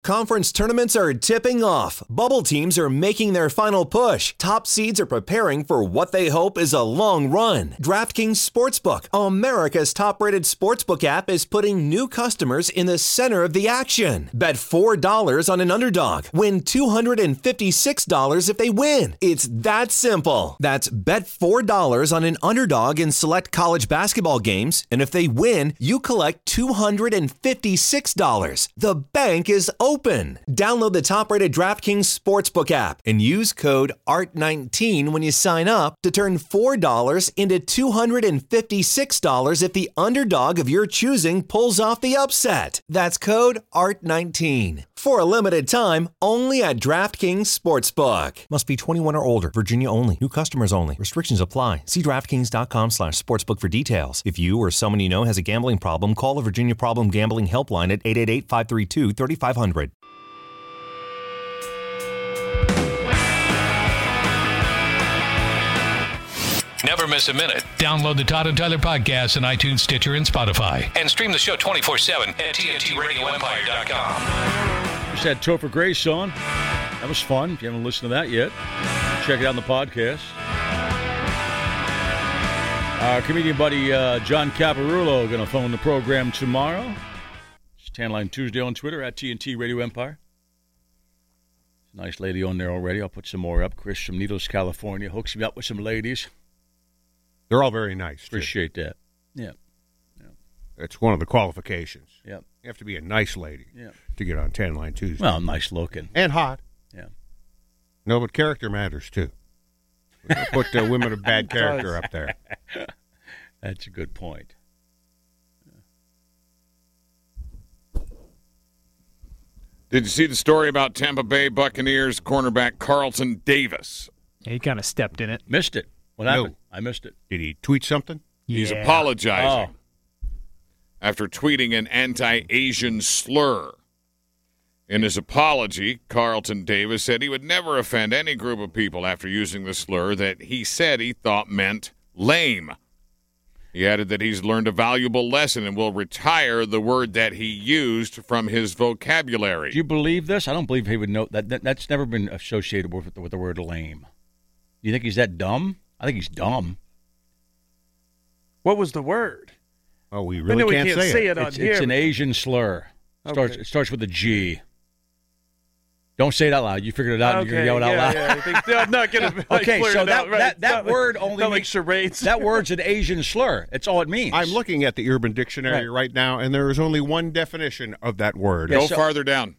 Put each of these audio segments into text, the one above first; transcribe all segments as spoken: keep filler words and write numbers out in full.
Conference tournaments are tipping off. Bubble teams are making their final push. Top seeds are preparing for what they hope is a long run. DraftKings Sportsbook, America's top-rated sportsbook app, is putting new customers in the center of the action. Bet four dollars on an underdog. Win two hundred fifty-six dollars if they win. It's that simple. That's bet four dollars on an underdog in select college basketball games, and if they win, you collect two hundred fifty-six dollars. The bank is open. Download the top-rated DraftKings Sportsbook app and use code A R T nineteen when you sign up to turn four dollars into two hundred fifty-six dollars if the underdog of your choosing pulls off the upset. That's code A R T nineteen. For a limited time, only at DraftKings Sportsbook. Must be twenty-one or older. Virginia only. New customers only. Restrictions apply. See DraftKings.com slash sportsbook for details. If you or someone you know has a gambling problem, call the Virginia Problem Gambling Helpline at eight eight eight, five three two, three five zero zero. Never miss a minute. Download the Todd and Tyler podcast on iTunes, Stitcher, and Spotify. And stream the show twenty-four seven at T N T radio empire dot com. Just had Topher Grace on. That was fun. If you haven't listened to that yet, check it out on the podcast. Our comedian buddy uh, John Caparulo going to phone the program tomorrow. It's Tanline Tuesday on Twitter at T N T Radio Empire. Nice lady on there already. I'll put some more up. Chris from Needles, California, hooks me up with some ladies. They're all very nice. Appreciate too. that. Yeah. yeah. It's one of the qualifications. Yeah. You have to be a nice lady yeah. to get on Tan Line Tuesday. Well, nice looking. And hot. Yeah. No, but character matters, too. We're going to put uh, women of bad character up there. That's a good point. Did you see the story about Tampa Bay Buccaneers cornerback Carlton Davis? Yeah, he kind of stepped in it. Missed it. What No. happened? I missed it. Did he tweet something? He's Yeah. apologizing Oh. after tweeting an anti-Asian slur. In his apology, Carlton Davis said he would never offend any group of people after using the slur that he said he thought meant lame. He added that he's learned a valuable lesson and will retire the word that he used from his vocabulary. Do you believe this? I don't believe he would know that. that that's never been associated with, with the word lame. You think he's that dumb? I think he's dumb. What was the word? Oh, we I really know we can't, can't say, say it. it, on It's, here. it's an Asian slur. It starts, Okay. it starts with a G. Don't say it out loud. You figured it out and Okay, you're going to yell it yeah, out. yeah, I think, I'm not going to Okay, so that, out, right. that, that Not like- word only not like means- charades. that word's an Asian slur. It's all it means. I'm looking at the Urban Dictionary Right. right now, and there is only one definition of that word. Go Yeah, so- farther down.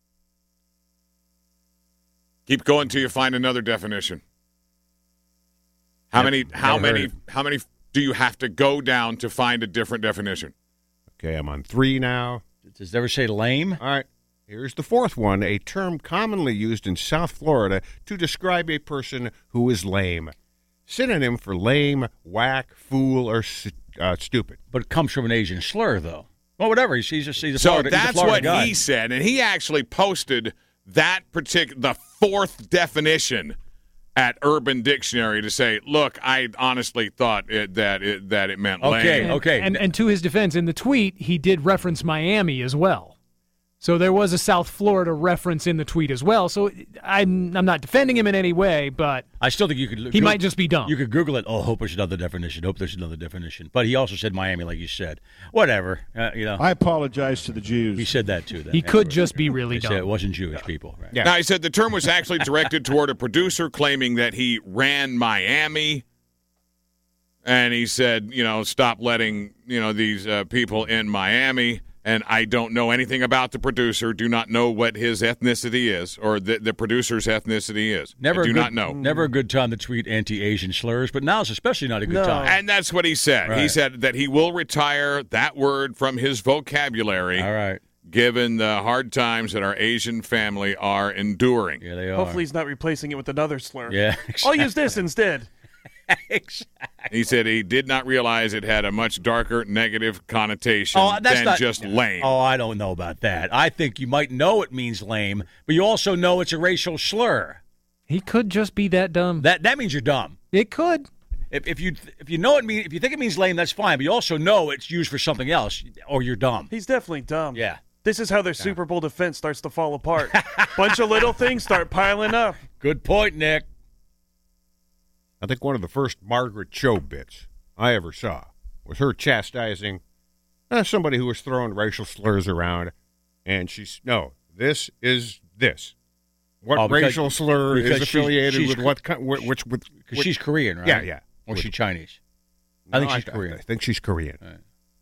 Keep going till you find another definition. How Never- many? How never heard many? of- How many do you have to go down to find a different definition? Okay, I'm on three now. Does it ever say lame? All right. Here's the fourth one, a term commonly used in South Florida to describe a person who is lame. Synonym for lame, whack, fool, or st- uh, stupid. But it comes from an Asian slur, though. Well, whatever. He's, he's, a, he's a So Florida, he's a that's Florida what guy. he said, and he actually posted that particular the fourth definition at Urban Dictionary to say, "Look, I honestly thought it, that it, that it meant Okay, lame." okay. And, and to his defense, in the tweet, he did reference Miami as well. So there was a South Florida reference in the tweet as well. So I'm, I'm not defending him in any way, but I still think you could. he might just be dumb. You could Google it. Oh, hope there's another definition. Hope there's another definition. But he also said Miami, like you said. Whatever. Uh, you know. I apologize to the Jews. He said that too. Then. He could just be really He said dumb. it wasn't Jewish people. Right? Yeah. Now, he said the term was actually directed toward a producer claiming that he ran Miami. And he said, you know, stop letting, you know, these uh, people in Miami. And I don't know anything about the producer, do not know what his ethnicity is, or the, the producer's ethnicity is. Never I do a good, not know. Never a good time to tweet anti-Asian slurs, but now it's especially not a good No. time. And that's what he said. He Right. said that he will retire that word from his vocabulary, All right. given the hard times that our Asian family are enduring. Yeah, they are. Hopefully he's not replacing it with another slur. Yeah. I'll use this instead. Exactly. He said he did not realize it had a much darker negative connotation Oh, that's than not just lame. Oh, I don't know about that. I think you might know it means lame, but you also know it's a racial slur. He could just be that dumb. That that means you're dumb. It could. If, if you if you know it mean if you think it means lame, that's fine. But you also know it's used for something else, or you're dumb. He's definitely dumb. Yeah. This is how their Super Bowl defense starts to fall apart. Bunch of little things start piling up. Good point, Nick. I think one of the first Margaret Cho bits I ever saw was her chastising uh, somebody who was throwing racial slurs around, and she's, no, this is this. What Oh, because- racial slur because is she's- affiliated she's with cr- what, co- wh- which, with, Because which- she's Korean, right? Yeah, yeah. Or With- she's Chinese. I think No, she's Korean. I think she's Korean. Right.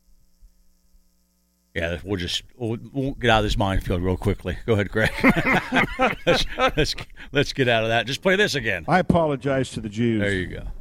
Yeah, we'll just we'll, we'll get out of this minefield real quickly. Go ahead, Greg. let's, let's let's get out of that. Just play this again. I apologize to the Jews. There you go.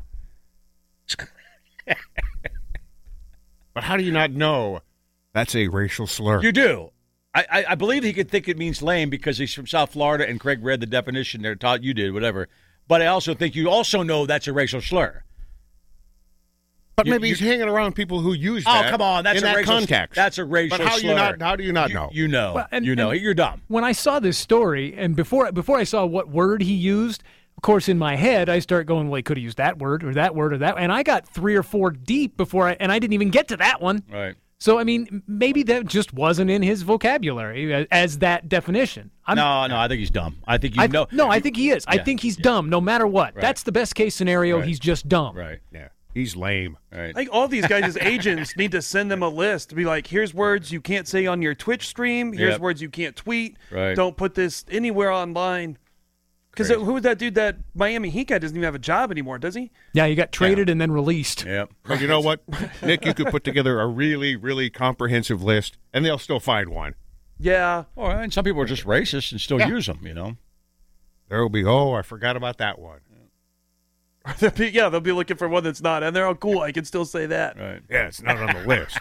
But how do you not know that's a racial slur? You do. I, I, I believe he could think it means lame because he's from South Florida and Craig read the definition there, taught you did, whatever. But I also think you also know that's a racial slur. But You- maybe you- he's hanging around people who use Oh, that. come on, that's in a that racial context. That's a racial But how slur. you not? How do you not you, know? You know. Well, and- you know. and- You're dumb. When I saw this story, and before before I saw what word he used, of course, in my head, I start going, well, he could have used that word or that word or that. And I got three or four deep before I, and I didn't even get to that one. Right. So, I mean, maybe that just wasn't in his vocabulary as, as that definition. I'm, No, no, I think he's dumb. I think you I, know. No, I think he is. I Yeah, think he's yeah. dumb no matter what. Right. That's the best case scenario. Right. He's just dumb. Right. Yeah, he's lame. Right. I think all these guys as agents need to send them a list to be like, here's words you can't say on your Twitch stream. Here's Yep. words you can't tweet. Right. Don't put this anywhere online. Because Crazy. who was that dude? That Miami Heat guy doesn't even have a job anymore, does he? Yeah, he got traded and then released. Yep. But you know what, Nick? You could put together a really, really comprehensive list, and they'll still find one. Yeah. Well, and some people are just racist and still Yeah. use them, you know. There will be, oh, I forgot about that one. They'll be, yeah, they'll be looking for one that's not. And they're all cool. I can still say that. Right. Yeah, it's not on the list.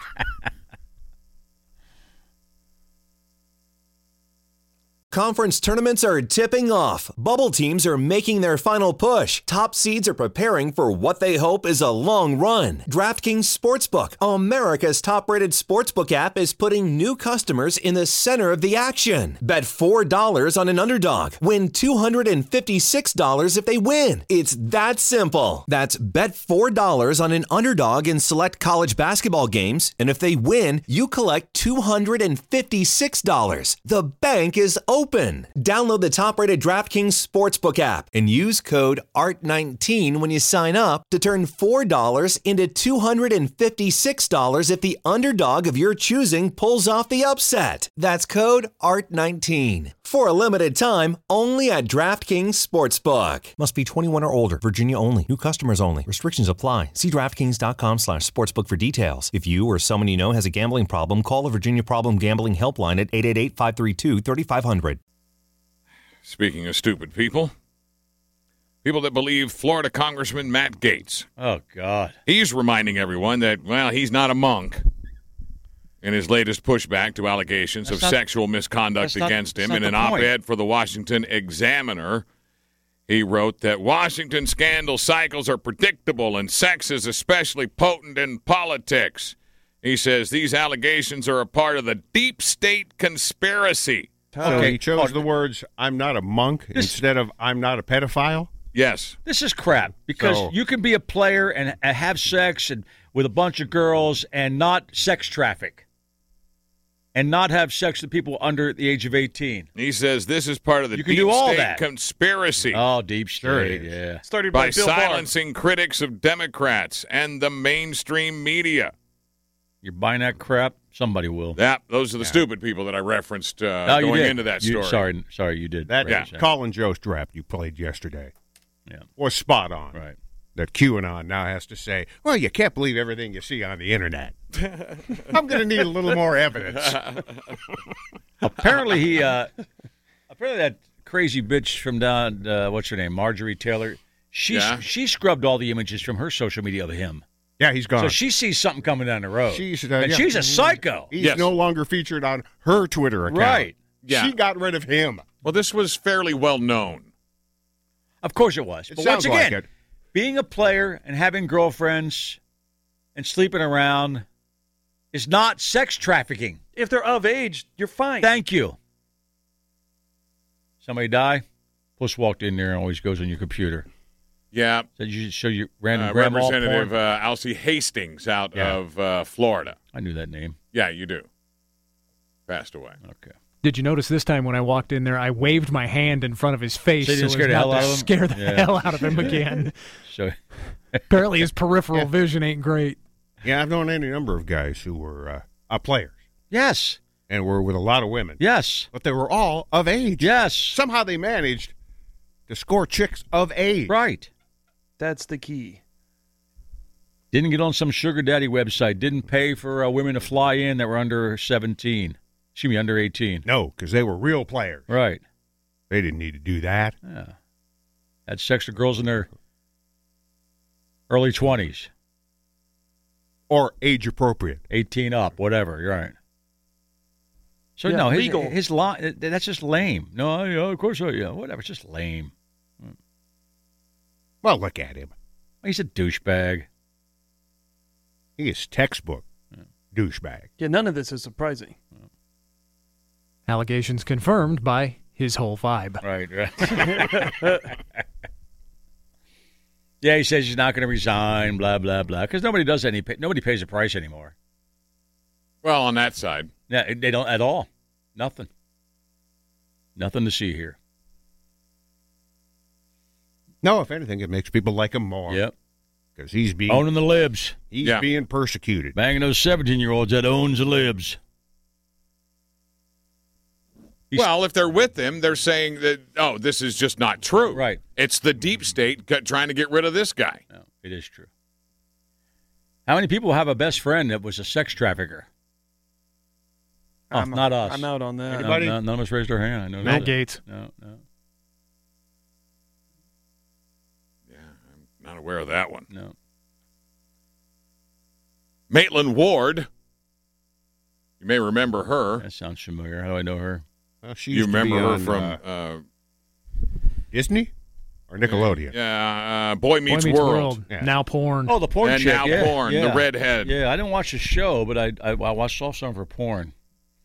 Conference tournaments are tipping off. Bubble teams are making their final push. Top seeds are preparing for what they hope is a long run. DraftKings Sportsbook, America's top-rated sportsbook app, is putting new customers in the center of the action. Bet four dollars on an underdog. Win two hundred fifty-six dollars if they win. It's that simple. That's bet four dollars on an underdog in select college basketball games, and if they win, you collect two hundred fifty-six dollars. The bank is open. Download the top-rated DraftKings Sportsbook app and use code A R T nineteen when you sign up to turn four dollars into two hundred fifty-six dollars if the underdog of your choosing pulls off the upset. That's code A R T nineteen. For a limited time, only at DraftKings Sportsbook. Must be twenty-one or older. Virginia only. New customers only. Restrictions apply. See DraftKings.com slash sportsbook for details. If you or someone you know has a gambling problem, call the Virginia Problem Gambling Helpline at eight eight eight, five three two, three five zero zero. Speaking of stupid people, people that believe Florida Congressman Matt Gaetz. Oh, God. He's reminding everyone that, well, he's not a monk. In his latest pushback to allegations That's of not- sexual misconduct that's not- against that's him not in the an point. op-ed for the Washington Examiner, he wrote that Washington scandal cycles are predictable and sex is especially potent in politics. He says these allegations are a part of the deep state conspiracy. So Okay. he chose Oh, the words, I'm not a monk, instead of I'm not a pedophile? Yes. This is crap because So- you can be a player and, and have sex and with a bunch of girls and not sex traffic and not have sex with people under the age of eighteen. He says this is part of the You can deep do all state that. conspiracy. Oh, deep Sure state, it is. yeah. Started by, by Bill Barr. silencing critics of Democrats and the mainstream media. You're buying that crap? Somebody will. Yeah, those are the stupid people that I referenced uh, No, you going did. into that You- story. sorry, sorry, you did. That raise Colin Jost draft you played yesterday Yeah. was spot on. Right. That QAnon now has to say, well, you can't believe everything you see on the internet. I'm going to need a little more evidence. Apparently he, uh, apparently that crazy bitch from down, uh, what's her name, Marjorie Taylor. She Yeah. she scrubbed all the images from her social media of him, Yeah, he's gone. so she sees something coming down the road. She's, uh, and yeah. she's a psycho. He's Yes. no longer featured on her Twitter account. Right. Yeah. She got rid of him. Well, this was fairly well known. Of course it was. It But sounds once again, like it. being a player and having girlfriends and sleeping around is not sex trafficking. If they're of age, you're fine. Thank you. Somebody die? Puss walked in there and always goes on your computer. Yeah. Said you should show your random Uh, grandma Representative porn. uh, Alcee Hastings out Yeah. of uh, Florida. I knew that name. Yeah, you do. passed away. Okay. Did you notice this time when I walked in there, I waved my hand in front of his face So you didn't so scare as the not hell to out of him? scare the Yeah. hell out of him again. So Apparently his peripheral vision ain't great. Yeah, I've known any number of guys who were uh, uh, players yes, and were with a lot of women. yes, But they were all of age. yes. Somehow they managed to score chicks of age. Right. That's the key. Didn't get on some sugar daddy website. Didn't pay for uh, women to fly in that were under seventeen. Excuse me, under eighteen. No, because they were real players. Right. They didn't need to do that. Yeah. Had sex with girls in their early twenties, Or age appropriate. eighteen up, whatever. You're right. So Yeah, no, his, legal. his line, that's just lame. No, yeah, of course, yeah, whatever. It's just lame. Well, look at him. He's a douchebag. He is textbook douchebag. Yeah, none of this is surprising. Allegations confirmed by his whole vibe. Right, right. Yeah, he says he's not going to resign, blah, blah, blah, because nobody does any, nobody pays a price anymore. Well, on that side. Yeah, they don't at all. Nothing. Nothing to see here. No, if anything, it makes people like him more. Yep. Because he's being Owning the libs. he's Yeah. being persecuted. Banging those seventeen-year-olds that owns the libs. He's- Well, if they're with him, they're saying that, oh, this is just not true. Right. It's the deep state got- trying to get rid of this guy. No, it is true. How many people have a best friend that was a sex trafficker? Oh, I'm, not us. I'm out on that. No, Anybody? no, none of us raised our hand. I know Matt that. Gates. No, no, Yeah, I'm not aware of that one. no. Maitland Ward. You may remember her. That sounds familiar. How do I know her? Well, she You used to remember be her on, from uh, uh, Disney or Nickelodeon? yeah, uh, Boy Meets, Boy Meets World. World. Yeah. Now porn. Oh, the porn And chick. now yeah, porn, yeah. the redhead. Yeah, I didn't watch the show, but I I, I watched all some of her porn.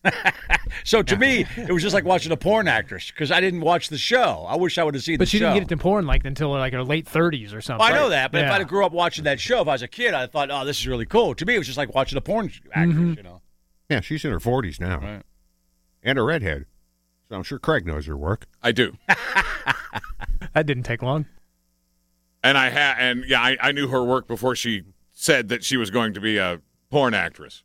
So to me, it was just like watching a porn actress because I didn't watch the show. I wish I would have seen but the she show. didn't get into porn like until like her late thirties or something. Well, I know that, but if Yeah. I grew up watching that show, if I was a kid, I thought, oh, this is really cool. To me, it was just like watching a porn actress, you know. Yeah, she's in her forties now. Right. And a redhead. So I'm sure Craig knows her work. I do. That didn't take long. And I ha- and yeah, I, I knew her work before she said that she was going to be a porn actress.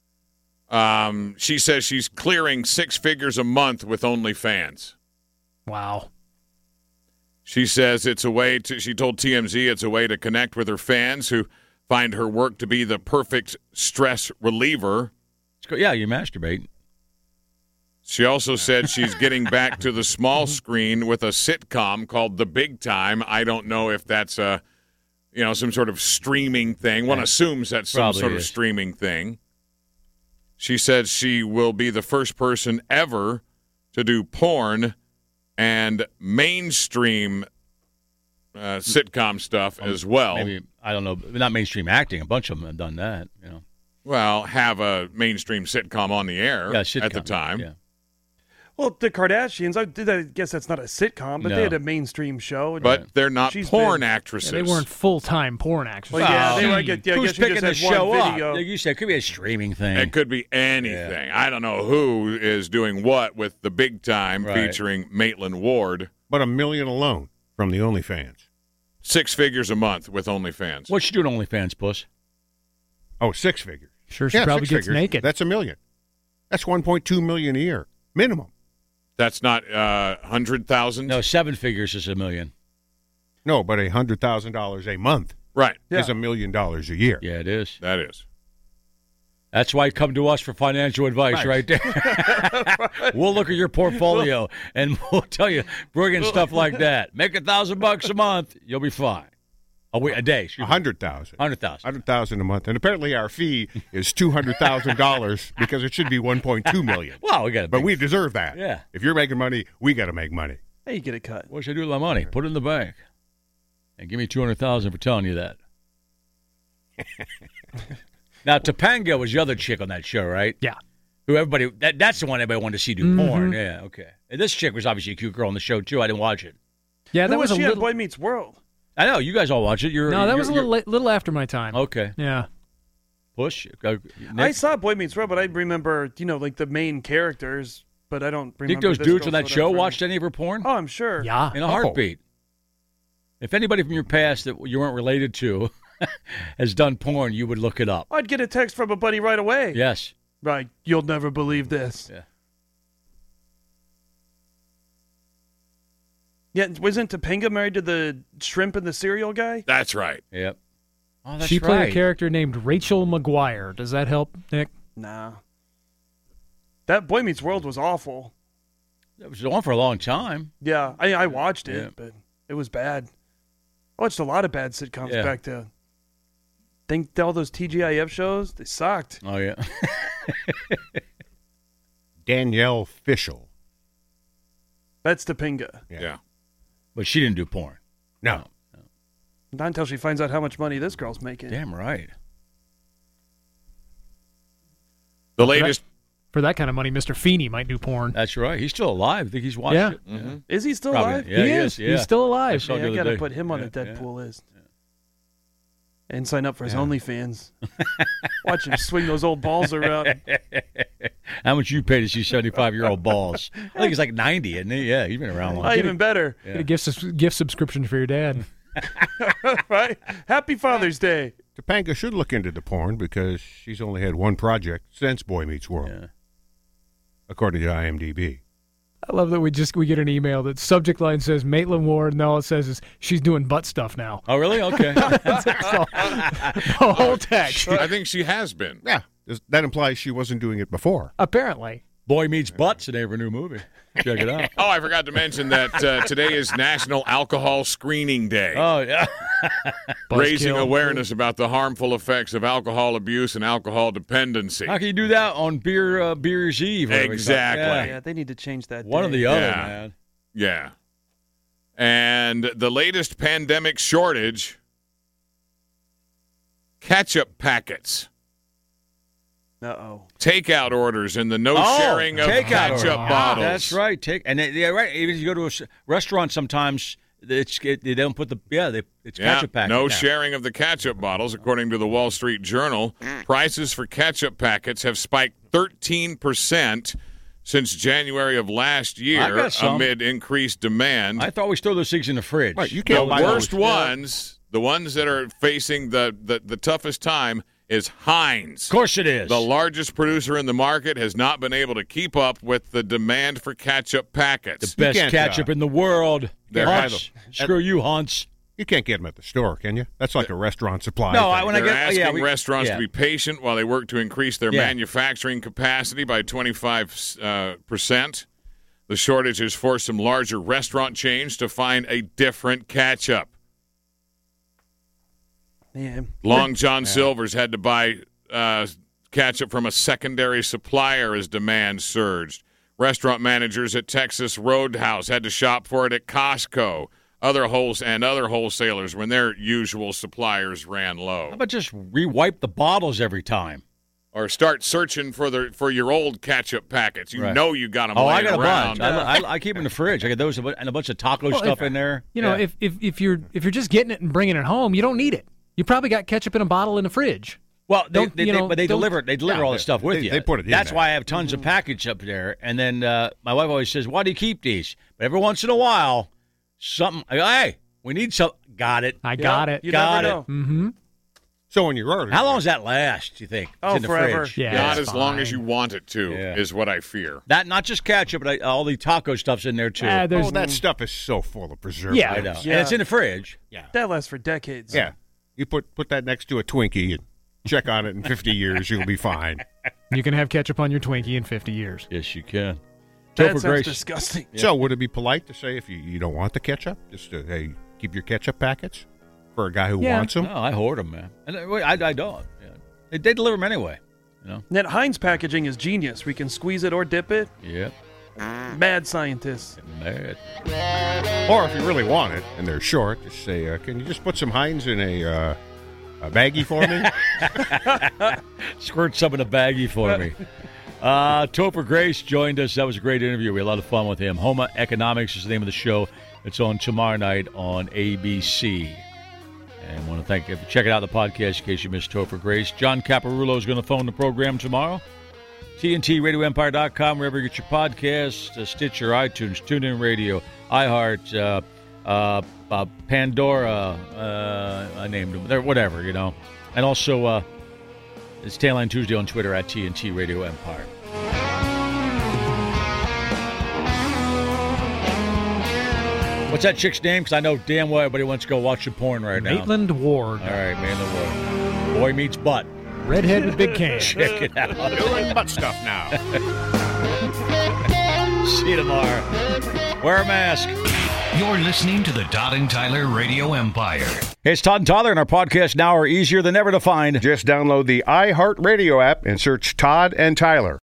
Um, she says she's clearing six figures a month with OnlyFans. Wow. She says it's a way to, she told T M Z it's a way to connect with her fans who find her work to be the perfect stress reliever. It's go- Yeah, you masturbate. She also said she's getting back to the small screen with a sitcom called The Big Time. I don't know if that's a, you know, some sort of streaming thing. One assumes that's some Probably sort of is. streaming thing. She said she will be the first person ever to do porn and mainstream uh, sitcom stuff as well. Maybe, I don't know, not mainstream acting. A bunch of them have done that, you know. Well, have a mainstream sitcom on the air Yeah, at the sitcom, time. Yeah. Well, the Kardashians, I did. I guess that's not a sitcom, but No. they had a mainstream show. But they're not She's porn been- actresses. Yeah, they weren't full time porn actors. Well, yeah, they Well, like it. Yeah, I Who's guess you picking just the had show one up? video. Like you said, it could be a streaming thing. It could be anything. I don't know who is doing what with The Big Time Right. featuring Maitland Ward. But a million alone from the OnlyFans. Six figures a month with OnlyFans. What's she doing on OnlyFans, Puss? Oh, six figures. Sure, she yeah, probably six gets figures. naked. That's a million. That's one point two million a year. Minimum. That's not uh, one hundred thousand? No, seven figures is a million. No, but a hundred thousand dollars a month Right. is a million dollars a year. Yeah, it is. That is. That's why you come to us for financial advice right, Right. there. We'll look at your portfolio and we'll tell you, bring in stuff like that. Make a thousand bucks a month, you'll be fine. A, week, a day, A excuse me. hundred thousand. Hundred thousand. Hundred thousand a month, and apparently our fee is two hundred thousand dollars because it should be one point two million. Well, we got. But we deserve that. Yeah. If you're making money, we got to make money. Hey, you get a cut. What should I do with my money? Put it in the bank, and give me two hundred thousand for telling you that. Now, Topanga was the other chick on that show, right? Yeah. Who everybody that that's the one everybody wanted to see do Mhm. porn. Yeah, okay. And this chick was obviously a cute girl on the show too. I didn't watch it. Yeah, Who that was, was a she on little. Boy Meets World? I know you guys all watch it. You're No, that you're- was a you're- little la- little after my time. Okay. Yeah. Push. Uh, I Nick, saw Boy Meets World, but I remember, you know, like the main characters, but I don't remember. think those this dudes girl, on that so show that's watched right. any of her porn? Oh, I'm sure. Yeah. In a Oh. heartbeat. If anybody from your past that you weren't related to has done porn, you would look it up. I'd get a text from a buddy right away. Yes. Right. You'll never believe this. Yeah. Yeah, wasn't Topanga married to the shrimp and the cereal guy? That's right. Yep. Oh, that's she played right. a character named Rachel McGuire. Does that help, Nick? Nah. That Boy Meets World was awful. It was on for a long time. Yeah, I, I watched it, Yeah. but it was bad. I watched a lot of bad sitcoms Yeah. back to. Think all those T G I F shows, they sucked. Oh, yeah. Danielle Fishel. That's Topanga. Yeah. Yeah. But she didn't do porn. No. Not until she finds out how much money this girl's making. Damn right. The latest. For that kind of money, Mister Feeney might do porn. That's right. He's still alive. I think he's watched Yeah. it. Mm-hmm. Is he still Probably. alive? Yeah, he, he is. is, yeah. He's still I alive. saw it Yeah, the I other got to day. put him on Yeah, a yeah. Deadpool list. And sign up for his Yeah. OnlyFans. Watch him swing those old balls around. How much you pay to see seventy-five-year-old balls? I think he's like ninety, isn't he? Yeah, he's been around long. Oh, even better. Yeah. Get a gift, sus- gift subscription for your dad. Right? Happy Father's Day. Topanga should look into the porn because she's only had one project since Boy Meets World, Yeah. according to IMDb. I love that we just we get an email that subject line says Maitland Ward, and all it says is she's doing butt stuff now. Oh, really? Okay. That's all, the whole text. I think she has been. Yeah. Does- That implies she wasn't doing it before. Apparently. Boy Meets Butts, the name of a new movie. Check it out. Oh, I forgot to mention that uh, today is National Alcohol Screening Day. Oh, yeah. Raising Buzzkill. awareness about the harmful effects of alcohol abuse and alcohol dependency. How can you do that on Beer uh, Beer's Eve? or whatever it's called? Exactly. Yeah. Yeah, they need to change that. One day. or the other, Yeah. man. Yeah. And the latest pandemic shortage, ketchup packets. Uh-oh. Takeout orders and the no Oh, sharing of takeout ketchup order. bottles. That's right. Take and they, yeah, right. Even if you go to a s- restaurant, sometimes it's it, they don't put the yeah they it's Yeah, ketchup packet. no now. sharing of the ketchup bottles, according to the Wall Street Journal. Prices for ketchup packets have spiked thirteen percent since January of last I year got some. amid increased demand. I thought we store those things in the fridge. Right, you the can't buy worst those. ones, the ones that are facing the, the, the toughest time, is Heinz. Of course it is. The largest producer in the market has not been able to keep up with the demand for ketchup packets. the best can't, ketchup uh, in the world. They're Hunts. Screw you, Hunts. You can't get them at the store, can you? That's like a restaurant supply. No, thing. I- when I They're get- asking yeah, we- restaurants yeah. to be patient while they work to increase their Yeah. manufacturing capacity by twenty-five uh, percent. The shortage has forced some larger restaurant chains to find a different ketchup. Yeah. Long John Silver's had to buy uh, ketchup from a secondary supplier as demand surged. Restaurant managers at Texas Roadhouse had to shop for it at Costco. Other wholes and other wholesalers when their usual suppliers ran low. How about just re-wipe the bottles every time? Or start searching for the for your old ketchup packets. You Right. know you got them Oh, I laying got a around. bunch. I, I, I keep them in the fridge. I got those and a bunch of taco Well, stuff if- in there. You know, Yeah. if, if if you're if you're just getting it and bringing it home, you don't need it. You probably got ketchup in a bottle in the fridge. Well, they, Don't- they, you they- know, but they don't- deliver they deliver Yeah, all the they- stuff with they- you. they put it in That's there. why I have tons of package up there. And then uh, my wife always says, "Why do you keep these?" But every once in a while, something. I go, hey, we need some. Got it. I got Yeah, it. You Got never it. know. Mm-hmm. So when you're ordering, How long does that last? Do you think? It's Oh, in the forever. fridge. Yeah, Not it's as long as fine. you want it to, Yeah. is what I fear. That not just ketchup, but I, all the taco stuff's in there too. Ah, there's oh, that stuff is so full of preservatives. Yeah. I know, Yeah. and it's in the fridge. That lasts for decades. Yeah. You put put that next to a Twinkie and check on it in fifty years, you'll be fine. You can have ketchup on your Twinkie in fifty years. Yes, you can. That Topher sounds Grace. disgusting. So would it be polite to say if you, you don't want the ketchup, just to, hey, keep your ketchup packets for a guy who Yeah. wants them? No, I hoard them, man. And I, I, I don't. Yeah. They, they deliver them anyway. You know. That Heinz packaging is genius. We can squeeze it or dip it. Yep. Mad scientists. Mad. Or if you really want it and they're short, just say, uh, can you just put some Heinz in a, uh, a baggie for me? Squirt some in a baggie for me. Uh, Topher Grace joined us. That was a great interview. We had a lot of fun with him. Homa Economics is the name of the show. It's on tomorrow night on A B C. And one of want to thank you for checking out the podcast in case you missed Topher Grace. John Caparulo is going to phone the program tomorrow. T N T Radio Empire dot com, wherever you get your podcasts, uh, Stitcher, iTunes, TuneIn Radio, iHeart, uh, uh, uh, Pandora, uh, I named them, They're, whatever, you know. And also, uh, it's Tailline Tuesday on Twitter at T N T Radio Empire. What's that chick's name? Because I know damn well everybody wants to go watch some porn right now. Maitland Ward. All right, Maitland Ward. Boy meets butt. Redhead with big can. Check it out. Doing butt stuff now. See you tomorrow. Wear a mask. You're listening to the Todd and Tyler Radio Empire. Hey, it's Todd and Tyler, and our podcasts now are easier than ever to find. Just download the iHeartRadio app and search Todd and Tyler.